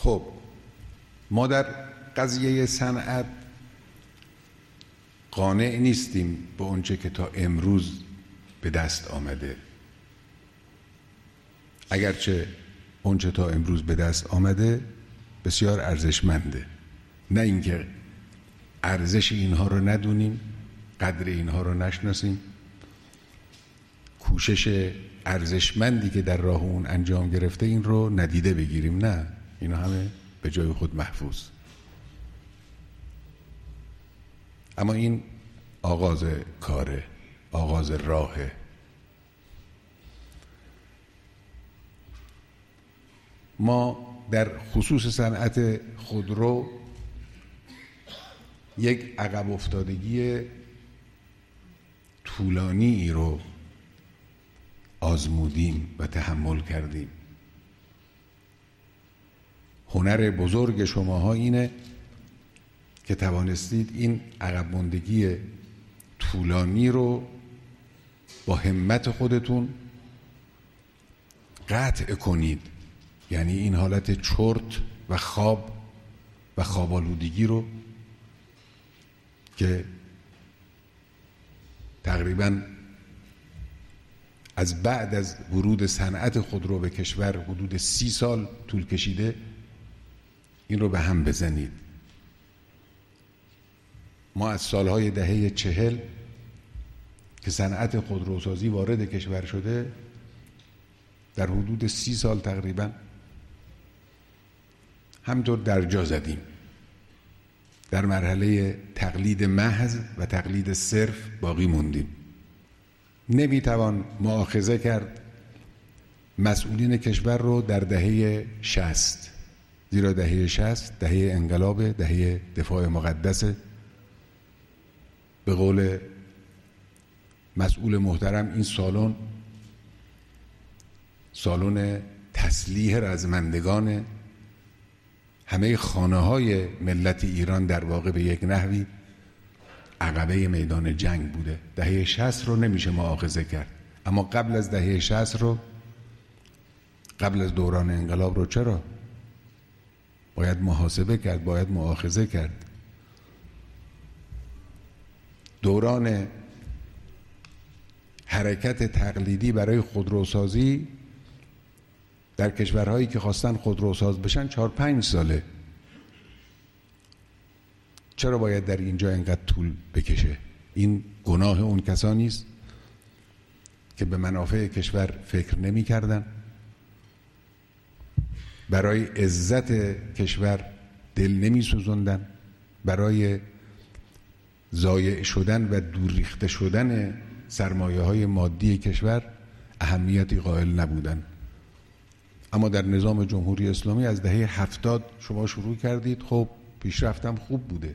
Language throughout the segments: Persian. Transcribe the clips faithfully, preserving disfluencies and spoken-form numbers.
خب ما در قضیه صنعت قانع نیستیم به اونچه که تا امروز به دست آمده، اگرچه اونچه تا امروز به دست آمده بسیار ارزشمنده. نه اینکه ارزش اینها رو ندونیم، قدر اینها رو نشناسیم، کوشش ارزشمندی که در راه اون انجام گرفته این رو ندیده بگیریم. نه، اینا همه به جای خود محفوظ. اما این آغاز کاره، آغاز راهه. ما در خصوص صنعت خودرو یک عقب افتادگی طولانی رو آزمودیم و تحمل کردیم. هنر بزرگ شماها اینه که توانستید این عقب ماندگی طولانی رو با همت خودتون قطع کنید. یعنی این حالت چرت و خواب و خوابالودگی رو که تقریباً از بعد از ورود صنعت خودرو به کشور حدود سی سال طول کشیده، این رو به هم بزنید. ما از سالهای دهه چهل که صنعت خودروسازی وارد کشور شده، در حدود سی سال تقریباً همینطور در جا زدیم، در مرحله تقلید محض و تقلید صرف باقی موندیم. نمیتوان مؤاخذه کرد مسئولین کشور رو در دهه شصت، زیرا دهه شصت دهه انقلاب، دهه دفاع مقدس. به قول مسئول محترم این سالن سالن تسلیح رزمندگان همه خانه های ملت ایران در واقع به یک نحوی عقبه میدان جنگ بوده. دهه شصت رو نمیشه مؤاخذه کرد، اما قبل از دهه شصت رو، قبل از دوران انقلاب رو چرا باید محاسبه کرد، باید مؤاخذه کرد. دوران حرکت تقلیدی برای خودروسازی در کشورهایی که خواستن خودروساز بشن چهار پنج ساله. چرا باید در اینجا اینقدر طول بکشه؟ این گناه اون کسانی است که به منافع کشور فکر نمی کردن، برای عزت کشور دل نمی سوزندن، برای ضایع شدن و دور ریخته شدن سرمایه های مادی کشور اهمیتی قائل نبودن. اما در نظام جمهوری اسلامی از دهه هفتاد شما شروع کردید، خب پیشرفتم خوب بوده.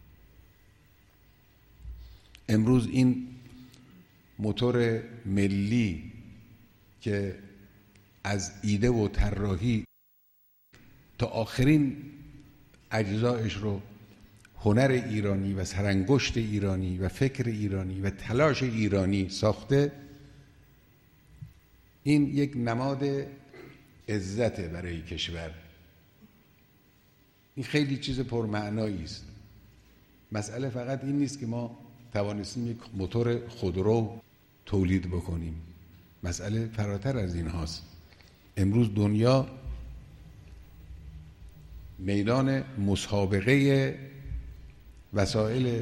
امروز این موتور ملی که از ایده و طراحی تا آخرین اجزایش رو هنر ایرانی و سرانگشت ایرانی و فکر ایرانی و تلاش ایرانی ساخته، این یک نماد عزت برای کشور. این خیلی چیز پرمعنایی است. مسئله فقط این نیست که ما توانستیم یک موتور خودرو تولید بکنیم. مسئله فراتر از این هاست. امروز دنیا میدان مسابقه وسایل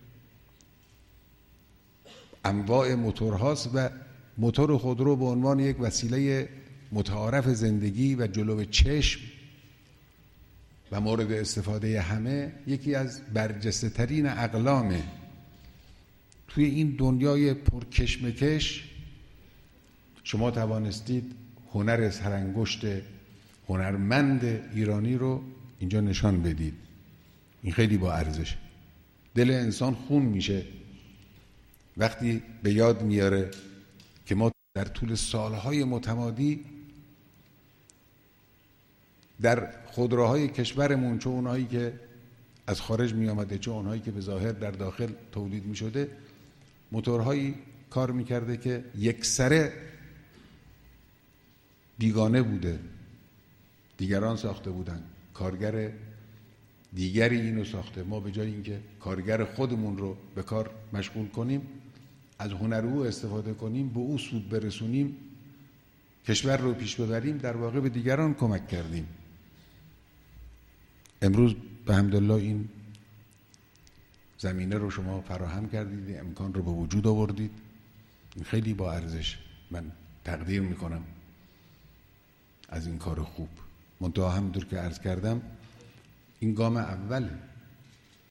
انواع موتورهاست و موتور خودرو به عنوان یک وسیله متعارف زندگی و جلو چشم و مورد استفاده همه یکی از برجسته ترین اقلامه. توی این دنیای پرکشمکش شما توانستید هنر سرانگشت هنرمند ایرانی رو اینجا نشان بدید. این خیلی با ارزشه. دل انسان خون میشه وقتی به یاد میاره که ما در طول سالهای متمادی در خودروهای کشورمون، چه اونهایی که از خارج می آمده چه اونهایی که به ظاهر در داخل تولید می شده، موتورهایی کار می کرده که یکسره بیگانه بوده، دیگران ساخته بودن. کارگر دیگری اینو ساخته. ما به جای اینکه کارگر خودمون رو به کار مشغول کنیم، از هنر او استفاده کنیم، به او سود برسونیم، کشور رو پیش ببریم، در واقع به دیگران کمک کردیم. امروز به حمدالله این زمینه رو شما فراهم کردید، امکان رو به وجود آوردید. این خیلی با ارزش، من تقدیر میکنم از این کار خوب. منتها همونطور که عرض کردم این گام اوله.